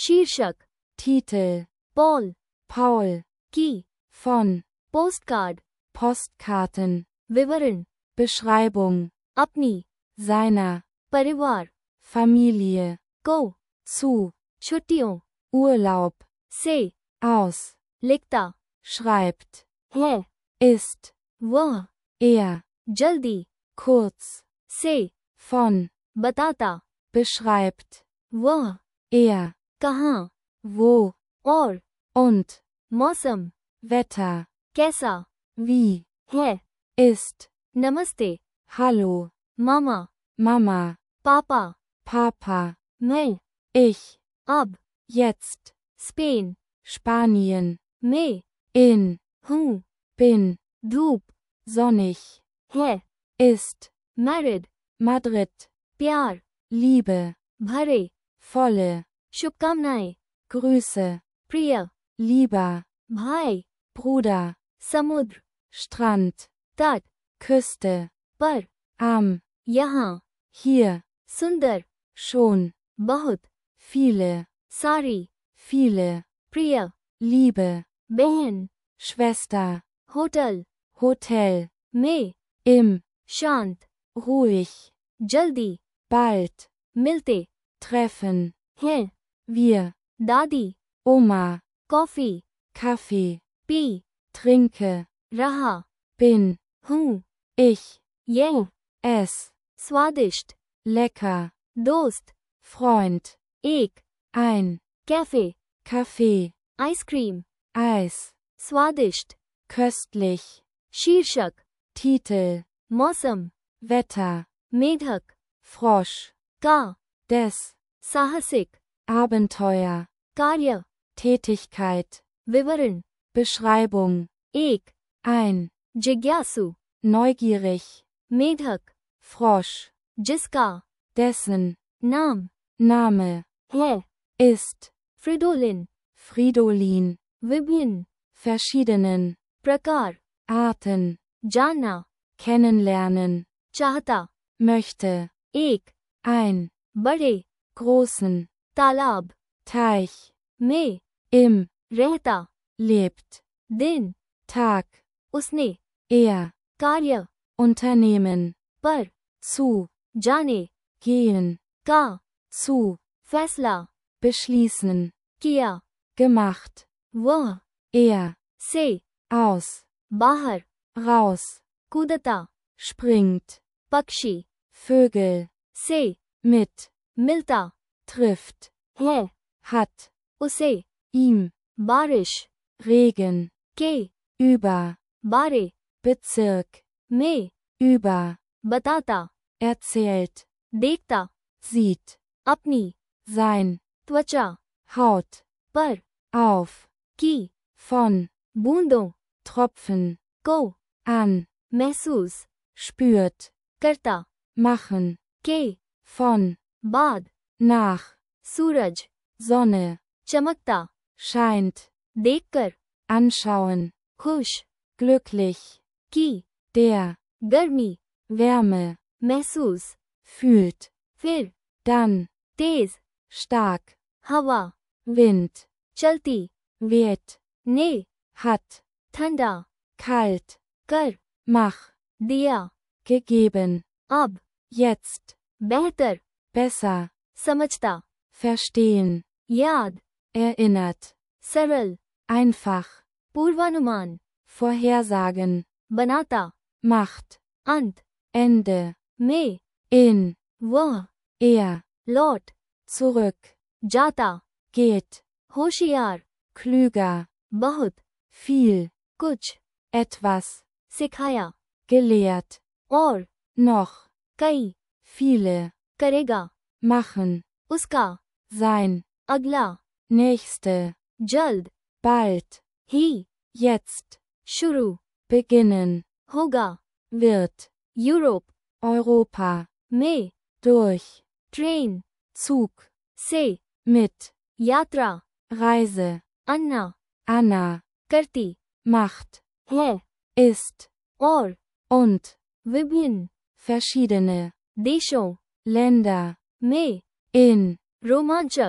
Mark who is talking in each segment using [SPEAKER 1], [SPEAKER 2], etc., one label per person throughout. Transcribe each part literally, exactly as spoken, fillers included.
[SPEAKER 1] शीर्षक,
[SPEAKER 2] Titel,
[SPEAKER 1] Paul,
[SPEAKER 2] Paul,
[SPEAKER 1] की,
[SPEAKER 2] von,
[SPEAKER 1] postcard,
[SPEAKER 2] Postkarten,
[SPEAKER 1] विवरण,
[SPEAKER 2] Beschreibung,
[SPEAKER 1] अपनी,
[SPEAKER 2] seiner,
[SPEAKER 1] परिवार,
[SPEAKER 2] Familie,
[SPEAKER 1] को,
[SPEAKER 2] zu,
[SPEAKER 1] छुट्टियों,
[SPEAKER 2] Urlaub,
[SPEAKER 1] से,
[SPEAKER 2] aus,
[SPEAKER 1] लिखता,
[SPEAKER 2] schreibt,
[SPEAKER 1] है,
[SPEAKER 2] ist,
[SPEAKER 1] वह,
[SPEAKER 2] er,
[SPEAKER 1] जल्दी,
[SPEAKER 2] kurz,
[SPEAKER 1] से,
[SPEAKER 2] von,
[SPEAKER 1] बताता,
[SPEAKER 2] beschreibt,
[SPEAKER 1] वह,
[SPEAKER 2] er,
[SPEAKER 1] कहाँ,
[SPEAKER 2] wo,
[SPEAKER 1] और,
[SPEAKER 2] und,
[SPEAKER 1] मौसम,
[SPEAKER 2] Wetter,
[SPEAKER 1] कैसा,
[SPEAKER 2] wie,
[SPEAKER 1] है,
[SPEAKER 2] ist,
[SPEAKER 1] नमस्ते,
[SPEAKER 2] hallo,
[SPEAKER 1] मामा,
[SPEAKER 2] Mama,
[SPEAKER 1] पापा,
[SPEAKER 2] Papa,
[SPEAKER 1] मैं,
[SPEAKER 2] ich,
[SPEAKER 1] अब,
[SPEAKER 2] jetzt,
[SPEAKER 1] स्पेन,
[SPEAKER 2] Spanien,
[SPEAKER 1] मैं,
[SPEAKER 2] in,
[SPEAKER 1] हूँ,
[SPEAKER 2] bin,
[SPEAKER 1] धूप,
[SPEAKER 2] sonnig,
[SPEAKER 1] है,
[SPEAKER 2] ist,
[SPEAKER 1] मैरिड,
[SPEAKER 2] Madrid,
[SPEAKER 1] प्यार,
[SPEAKER 2] Liebe,
[SPEAKER 1] भरे,
[SPEAKER 2] volle,
[SPEAKER 1] शुभकामनाएं,
[SPEAKER 2] Grüße,
[SPEAKER 1] प्रिय,
[SPEAKER 2] lieber,
[SPEAKER 1] भाई,
[SPEAKER 2] Bruder,
[SPEAKER 1] समुद्र,
[SPEAKER 2] Strand,
[SPEAKER 1] तट,
[SPEAKER 2] Küste,
[SPEAKER 1] पर,
[SPEAKER 2] am,
[SPEAKER 1] यहाँ,
[SPEAKER 2] hier,
[SPEAKER 1] सुंदर,
[SPEAKER 2] schon,
[SPEAKER 1] बहुत,
[SPEAKER 2] viele,
[SPEAKER 1] सारी,
[SPEAKER 2] viele,
[SPEAKER 1] प्रिय,
[SPEAKER 2] Liebe,
[SPEAKER 1] बहन,
[SPEAKER 2] Schwester,
[SPEAKER 1] होटल,
[SPEAKER 2] Hotel,
[SPEAKER 1] में,
[SPEAKER 2] im,
[SPEAKER 1] शांत,
[SPEAKER 2] ruhig,
[SPEAKER 1] जल्दी,
[SPEAKER 2] bald,
[SPEAKER 1] मिलते,
[SPEAKER 2] treffen,
[SPEAKER 1] हैं,
[SPEAKER 2] wir,
[SPEAKER 1] दादी,
[SPEAKER 2] Oma,
[SPEAKER 1] कॉफी,
[SPEAKER 2] Kaffee,
[SPEAKER 1] पी,
[SPEAKER 2] trinke,
[SPEAKER 1] रहा,
[SPEAKER 2] bin,
[SPEAKER 1] हूँ,
[SPEAKER 2] ich,
[SPEAKER 1] यह,
[SPEAKER 2] es,
[SPEAKER 1] स्वादिष्ट,
[SPEAKER 2] lecker,
[SPEAKER 1] दोस्त,
[SPEAKER 2] Freund,
[SPEAKER 1] एक,
[SPEAKER 2] ein,
[SPEAKER 1] cafe,
[SPEAKER 2] Kaffee,
[SPEAKER 1] ice cream,
[SPEAKER 2] Eis,
[SPEAKER 1] स्वादिष्ट,
[SPEAKER 2] köstlich,
[SPEAKER 1] शीर्षक,
[SPEAKER 2] Titel,
[SPEAKER 1] मौसम,
[SPEAKER 2] Wetter,
[SPEAKER 1] मेढक,
[SPEAKER 2] Frosch,
[SPEAKER 1] का,
[SPEAKER 2] des,
[SPEAKER 1] साहसिक,
[SPEAKER 2] Abenteuer,
[SPEAKER 1] कार्य,
[SPEAKER 2] Tätigkeit,
[SPEAKER 1] विवरण,
[SPEAKER 2] Beschreibung,
[SPEAKER 1] एक,
[SPEAKER 2] ein,
[SPEAKER 1] जिज्ञासु,
[SPEAKER 2] neugierig,
[SPEAKER 1] मेढक,
[SPEAKER 2] Frosch,
[SPEAKER 1] जिसका,
[SPEAKER 2] dessen,
[SPEAKER 1] नाम,
[SPEAKER 2] Name,
[SPEAKER 1] है,
[SPEAKER 2] ist,
[SPEAKER 1] फ्रिडोलिन,
[SPEAKER 2] Fridolin,
[SPEAKER 1] विभिन्न,
[SPEAKER 2] verschiedenen,
[SPEAKER 1] प्रकार,
[SPEAKER 2] Arten,
[SPEAKER 1] जानना,
[SPEAKER 2] kennenlernen,
[SPEAKER 1] चाहता,
[SPEAKER 2] möchte,
[SPEAKER 1] एक,
[SPEAKER 2] ein,
[SPEAKER 1] बड़े,
[SPEAKER 2] großen,
[SPEAKER 1] तालाब,
[SPEAKER 2] Teich,
[SPEAKER 1] में,
[SPEAKER 2] im,
[SPEAKER 1] रहता,
[SPEAKER 2] lebt,
[SPEAKER 1] दिन,
[SPEAKER 2] Tag,
[SPEAKER 1] उसने,
[SPEAKER 2] er,
[SPEAKER 1] कार्य,
[SPEAKER 2] Unternehmen,
[SPEAKER 1] पर,
[SPEAKER 2] zu,
[SPEAKER 1] जाने,
[SPEAKER 2] gehen,
[SPEAKER 1] का,
[SPEAKER 2] zu,
[SPEAKER 1] फैसला,
[SPEAKER 2] beschließen,
[SPEAKER 1] किया,
[SPEAKER 2] gemacht,
[SPEAKER 1] वह,
[SPEAKER 2] er,
[SPEAKER 1] से,
[SPEAKER 2] aus,
[SPEAKER 1] बाहर,
[SPEAKER 2] raus,
[SPEAKER 1] कूदता,
[SPEAKER 2] springt,
[SPEAKER 1] पक्षी,
[SPEAKER 2] Vögel,
[SPEAKER 1] से,
[SPEAKER 2] mit,
[SPEAKER 1] मिलता,
[SPEAKER 2] trifft,
[SPEAKER 1] है,
[SPEAKER 2] hat,
[SPEAKER 1] उसे,
[SPEAKER 2] ihm,
[SPEAKER 1] बारिश,
[SPEAKER 2] Regen,
[SPEAKER 1] के,
[SPEAKER 2] über,
[SPEAKER 1] बारे,
[SPEAKER 2] Bezirk,
[SPEAKER 1] में,
[SPEAKER 2] über,
[SPEAKER 1] बताता,
[SPEAKER 2] erzählt,
[SPEAKER 1] देखता,
[SPEAKER 2] sieht,
[SPEAKER 1] अपनी,
[SPEAKER 2] sein,
[SPEAKER 1] त्वचा,
[SPEAKER 2] Haut,
[SPEAKER 1] पर,
[SPEAKER 2] auf,
[SPEAKER 1] की,
[SPEAKER 2] von,
[SPEAKER 1] बूंदों,
[SPEAKER 2] Tropfen,
[SPEAKER 1] को,
[SPEAKER 2] an,
[SPEAKER 1] महसूस,
[SPEAKER 2] spürt,
[SPEAKER 1] करता,
[SPEAKER 2] machen,
[SPEAKER 1] के,
[SPEAKER 2] von,
[SPEAKER 1] बाद,
[SPEAKER 2] nach,
[SPEAKER 1] सूरज,
[SPEAKER 2] Sonne,
[SPEAKER 1] चमकता,
[SPEAKER 2] scheint,
[SPEAKER 1] देखकर,
[SPEAKER 2] anschauen,
[SPEAKER 1] खुश,
[SPEAKER 2] glücklich,
[SPEAKER 1] की,
[SPEAKER 2] der,
[SPEAKER 1] गर्मी,
[SPEAKER 2] Wärme,
[SPEAKER 1] महसूस,
[SPEAKER 2] fühlt,
[SPEAKER 1] फिर,
[SPEAKER 2] dann,
[SPEAKER 1] तेज,
[SPEAKER 2] stark,
[SPEAKER 1] हवा,
[SPEAKER 2] Wind,
[SPEAKER 1] चलती,
[SPEAKER 2] weht,
[SPEAKER 1] ने,
[SPEAKER 2] hat,
[SPEAKER 1] ठंडा,
[SPEAKER 2] kalt,
[SPEAKER 1] कर,
[SPEAKER 2] mach,
[SPEAKER 1] दिया,
[SPEAKER 2] gegeben,
[SPEAKER 1] अब,
[SPEAKER 2] jetzt,
[SPEAKER 1] बेहतर,
[SPEAKER 2] besser,
[SPEAKER 1] समझता,
[SPEAKER 2] verstehen,
[SPEAKER 1] याद,
[SPEAKER 2] erinnert,
[SPEAKER 1] सरल,
[SPEAKER 2] einfach,
[SPEAKER 1] पूर्वानुमान,
[SPEAKER 2] vorhersagen,
[SPEAKER 1] बनाता,
[SPEAKER 2] macht,
[SPEAKER 1] अंत,
[SPEAKER 2] Ende,
[SPEAKER 1] में,
[SPEAKER 2] in,
[SPEAKER 1] वह,
[SPEAKER 2] er,
[SPEAKER 1] लौट,
[SPEAKER 2] zurück,
[SPEAKER 1] जाता,
[SPEAKER 2] geht,
[SPEAKER 1] होशियार,
[SPEAKER 2] klüger,
[SPEAKER 1] बहुत,
[SPEAKER 2] viel,
[SPEAKER 1] कुछ,
[SPEAKER 2] etwas,
[SPEAKER 1] सिखाया,
[SPEAKER 2] gelehrt,
[SPEAKER 1] और,
[SPEAKER 2] noch,
[SPEAKER 1] कई,
[SPEAKER 2] viele,
[SPEAKER 1] करेगा,
[SPEAKER 2] machen,
[SPEAKER 1] उसका,
[SPEAKER 2] sein,
[SPEAKER 1] अगला,
[SPEAKER 2] nächste,
[SPEAKER 1] जल्द,
[SPEAKER 2] bald,
[SPEAKER 1] ही,
[SPEAKER 2] jetzt,
[SPEAKER 1] शुरू,
[SPEAKER 2] beginnen,
[SPEAKER 1] होगा,
[SPEAKER 2] wird,
[SPEAKER 1] यूरोप,
[SPEAKER 2] Europa,
[SPEAKER 1] में,
[SPEAKER 2] durch,
[SPEAKER 1] ट्रेन,
[SPEAKER 2] Zug,
[SPEAKER 1] से,
[SPEAKER 2] mit,
[SPEAKER 1] यात्रा,
[SPEAKER 2] Reise,
[SPEAKER 1] अन्ना,
[SPEAKER 2] Anna,
[SPEAKER 1] करती,
[SPEAKER 2] macht,
[SPEAKER 1] है,
[SPEAKER 2] ist,
[SPEAKER 1] और,
[SPEAKER 2] und,
[SPEAKER 1] विभिन्न,
[SPEAKER 2] verschiedene,
[SPEAKER 1] देशों,
[SPEAKER 2] Länder,
[SPEAKER 1] में,
[SPEAKER 2] in,
[SPEAKER 1] रोमांचक,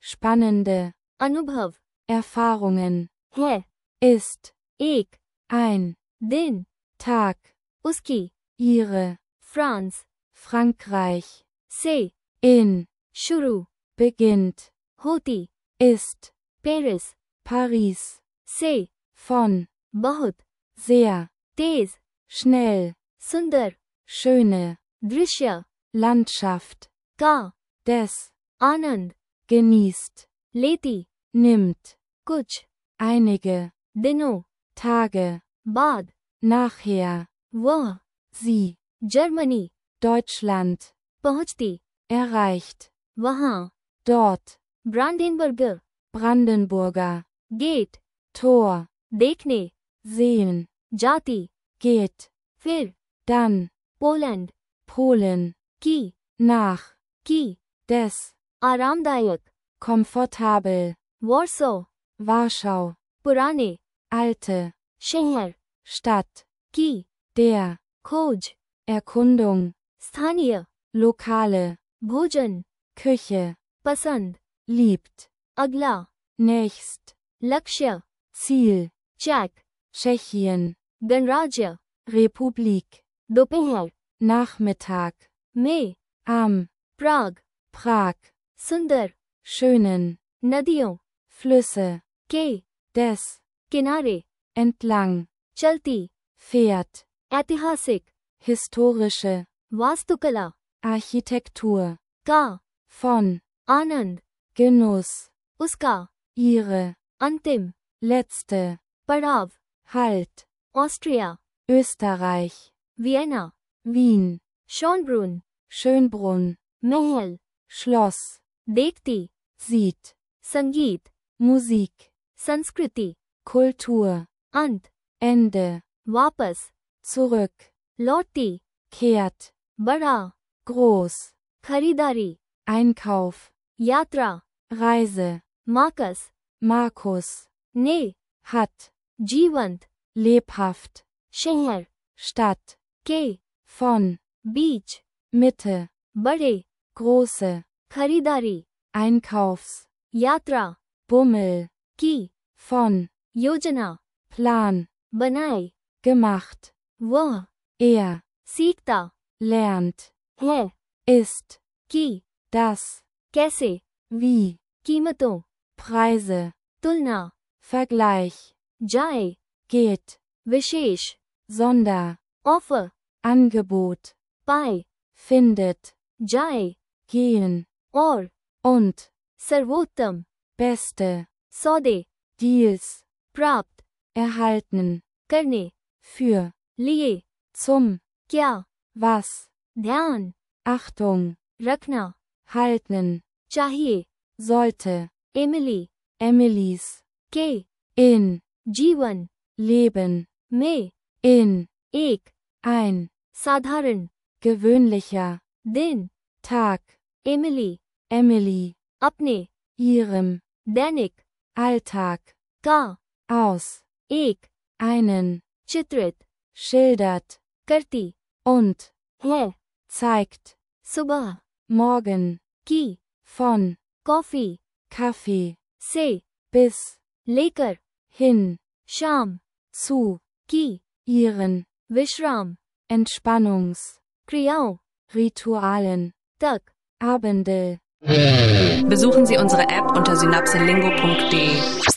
[SPEAKER 2] spannende,
[SPEAKER 1] अनुभव
[SPEAKER 2] Erfahrungen,
[SPEAKER 1] है,
[SPEAKER 2] ist,
[SPEAKER 1] एक
[SPEAKER 2] ein,
[SPEAKER 1] दिन
[SPEAKER 2] Tag,
[SPEAKER 1] उसकी
[SPEAKER 2] ihre,
[SPEAKER 1] फ्रांस
[SPEAKER 2] Frankreich,
[SPEAKER 1] से
[SPEAKER 2] in,
[SPEAKER 1] शुरू
[SPEAKER 2] beginnt,
[SPEAKER 1] होती
[SPEAKER 2] ist,
[SPEAKER 1] पेरिस
[SPEAKER 2] Paris,
[SPEAKER 1] से
[SPEAKER 2] von,
[SPEAKER 1] बहुत
[SPEAKER 2] sehr,
[SPEAKER 1] तेज
[SPEAKER 2] schnell,
[SPEAKER 1] सुंदर
[SPEAKER 2] schöne,
[SPEAKER 1] दृश्य
[SPEAKER 2] Landschaft,
[SPEAKER 1] का
[SPEAKER 2] des,
[SPEAKER 1] आनंद
[SPEAKER 2] genießt,
[SPEAKER 1] लेती
[SPEAKER 2] nimmt,
[SPEAKER 1] कुछ
[SPEAKER 2] einige,
[SPEAKER 1] दिनों
[SPEAKER 2] Tage,
[SPEAKER 1] बाद
[SPEAKER 2] nachher,
[SPEAKER 1] वह
[SPEAKER 2] sie,
[SPEAKER 1] जर्मनी
[SPEAKER 2] Deutschland,
[SPEAKER 1] पहुंचती
[SPEAKER 2] erreicht,
[SPEAKER 1] वहां
[SPEAKER 2] dort,
[SPEAKER 1] Brandenburg
[SPEAKER 2] Brandenburger,
[SPEAKER 1] gate
[SPEAKER 2] Tor,
[SPEAKER 1] देखने
[SPEAKER 2] sehen,
[SPEAKER 1] जाती
[SPEAKER 2] geht,
[SPEAKER 1] फिर
[SPEAKER 2] dann,
[SPEAKER 1] पोलैंड
[SPEAKER 2] Polen,
[SPEAKER 1] की
[SPEAKER 2] nach,
[SPEAKER 1] की
[SPEAKER 2] des,
[SPEAKER 1] आरामदायक
[SPEAKER 2] komfortabel,
[SPEAKER 1] वॉर्सो
[SPEAKER 2] Warschau,
[SPEAKER 1] पुराने
[SPEAKER 2] alte,
[SPEAKER 1] शहर
[SPEAKER 2] Stadt,
[SPEAKER 1] की
[SPEAKER 2] der,
[SPEAKER 1] खोज
[SPEAKER 2] Erkundung,
[SPEAKER 1] स्थानीय
[SPEAKER 2] lokale,
[SPEAKER 1] भोजन
[SPEAKER 2] Küche,
[SPEAKER 1] पसंद
[SPEAKER 2] liebt,
[SPEAKER 1] अगला
[SPEAKER 2] nächst,
[SPEAKER 1] लक्ष्य
[SPEAKER 2] Ziel,
[SPEAKER 1] चेक
[SPEAKER 2] Tschechien,
[SPEAKER 1] गणराज्य
[SPEAKER 2] Republik,
[SPEAKER 1] दोपहर
[SPEAKER 2] Nachmittag,
[SPEAKER 1] में
[SPEAKER 2] am,
[SPEAKER 1] प्राग
[SPEAKER 2] Prag,
[SPEAKER 1] सुंदर
[SPEAKER 2] schönen,
[SPEAKER 1] नदियों
[SPEAKER 2] Flüsse,
[SPEAKER 1] के
[SPEAKER 2] des,
[SPEAKER 1] किनारे
[SPEAKER 2] entlang,
[SPEAKER 1] चलती
[SPEAKER 2] fährt,
[SPEAKER 1] ऐतिहासिक
[SPEAKER 2] historische,
[SPEAKER 1] वास्तुकला
[SPEAKER 2] Architektur,
[SPEAKER 1] का
[SPEAKER 2] von,
[SPEAKER 1] आनंद
[SPEAKER 2] Genuss,
[SPEAKER 1] उसका
[SPEAKER 2] ihre,
[SPEAKER 1] अंतिम
[SPEAKER 2] letzte,
[SPEAKER 1] पड़ाव
[SPEAKER 2] Halt,
[SPEAKER 1] Austria
[SPEAKER 2] Österreich,
[SPEAKER 1] Vienna
[SPEAKER 2] Wien,
[SPEAKER 1] Schönbrunn
[SPEAKER 2] Schönbrunn,
[SPEAKER 1] महल
[SPEAKER 2] Schloss,
[SPEAKER 1] देखती
[SPEAKER 2] sieht,
[SPEAKER 1] संगीत
[SPEAKER 2] Musik,
[SPEAKER 1] संस्कृति
[SPEAKER 2] Kultur,
[SPEAKER 1] अंत
[SPEAKER 2] Ende,
[SPEAKER 1] वापस
[SPEAKER 2] zurück,
[SPEAKER 1] लौटती
[SPEAKER 2] kehrt,
[SPEAKER 1] बड़ा
[SPEAKER 2] groß,
[SPEAKER 1] खरीदारी
[SPEAKER 2] Einkauf,
[SPEAKER 1] यात्रा
[SPEAKER 2] Reise,
[SPEAKER 1] मार्कस
[SPEAKER 2] Markus,
[SPEAKER 1] ने
[SPEAKER 2] hat,
[SPEAKER 1] जीवंत
[SPEAKER 2] lebhaft,
[SPEAKER 1] शहर
[SPEAKER 2] Stadt,
[SPEAKER 1] के
[SPEAKER 2] von,
[SPEAKER 1] बीच
[SPEAKER 2] Mitte,
[SPEAKER 1] बड़े
[SPEAKER 2] große,
[SPEAKER 1] खरीदारी
[SPEAKER 2] Einkaufs,
[SPEAKER 1] यात्रा
[SPEAKER 2] Bummel,
[SPEAKER 1] की
[SPEAKER 2] von,
[SPEAKER 1] योजना
[SPEAKER 2] Plan,
[SPEAKER 1] बनाए
[SPEAKER 2] gemacht,
[SPEAKER 1] वह
[SPEAKER 2] er,
[SPEAKER 1] सीखता
[SPEAKER 2] lernt,
[SPEAKER 1] है
[SPEAKER 2] ist,
[SPEAKER 1] कि
[SPEAKER 2] das,
[SPEAKER 1] कैसे
[SPEAKER 2] wie,
[SPEAKER 1] कीमतों
[SPEAKER 2] Preise,
[SPEAKER 1] तुलना
[SPEAKER 2] Vergleich,
[SPEAKER 1] जाए
[SPEAKER 2] geht,
[SPEAKER 1] विशेष
[SPEAKER 2] Sonder,
[SPEAKER 1] ऑफर
[SPEAKER 2] Angebot,
[SPEAKER 1] पाए
[SPEAKER 2] findet,
[SPEAKER 1] जाए
[SPEAKER 2] gehen,
[SPEAKER 1] और
[SPEAKER 2] und,
[SPEAKER 1] सर्वोत्तम
[SPEAKER 2] beste,
[SPEAKER 1] सौदे
[SPEAKER 2] Deals,
[SPEAKER 1] प्राप्त
[SPEAKER 2] erhalten,
[SPEAKER 1] करने
[SPEAKER 2] für,
[SPEAKER 1] लिए
[SPEAKER 2] zum,
[SPEAKER 1] क्या
[SPEAKER 2] was,
[SPEAKER 1] ध्यान
[SPEAKER 2] Achtung,
[SPEAKER 1] रखना
[SPEAKER 2] halten,
[SPEAKER 1] चाहिए
[SPEAKER 2] sollte,
[SPEAKER 1] एमिली
[SPEAKER 2] Emilys,
[SPEAKER 1] के
[SPEAKER 2] in,
[SPEAKER 1] जीवन
[SPEAKER 2] Leben,
[SPEAKER 1] में
[SPEAKER 2] in,
[SPEAKER 1] एक
[SPEAKER 2] ein,
[SPEAKER 1] साधारण
[SPEAKER 2] gewöhnlicher,
[SPEAKER 1] दिन
[SPEAKER 2] Tag,
[SPEAKER 1] एमिली
[SPEAKER 2] Emily,
[SPEAKER 1] अपने
[SPEAKER 2] ihrem,
[SPEAKER 1] दैनिक
[SPEAKER 2] Alltag,
[SPEAKER 1] का
[SPEAKER 2] aus,
[SPEAKER 1] एक
[SPEAKER 2] einen,
[SPEAKER 1] चित्रित
[SPEAKER 2] schildert,
[SPEAKER 1] करती
[SPEAKER 2] und,
[SPEAKER 1] है
[SPEAKER 2] zeigt,
[SPEAKER 1] सुबह
[SPEAKER 2] morgen,
[SPEAKER 1] की
[SPEAKER 2] von,
[SPEAKER 1] कॉफी
[SPEAKER 2] Kaffee,
[SPEAKER 1] से
[SPEAKER 2] bis,
[SPEAKER 1] लेकर
[SPEAKER 2] hin,
[SPEAKER 1] शाम
[SPEAKER 2] zu,
[SPEAKER 1] की
[SPEAKER 2] ihren,
[SPEAKER 1] विश्राम
[SPEAKER 2] Entspannungs,
[SPEAKER 1] क्रियाओं
[SPEAKER 2] Ritualen,
[SPEAKER 1] तक
[SPEAKER 2] Abende,
[SPEAKER 3] Besuchen Sie unsere App unter synapselingo punkt de.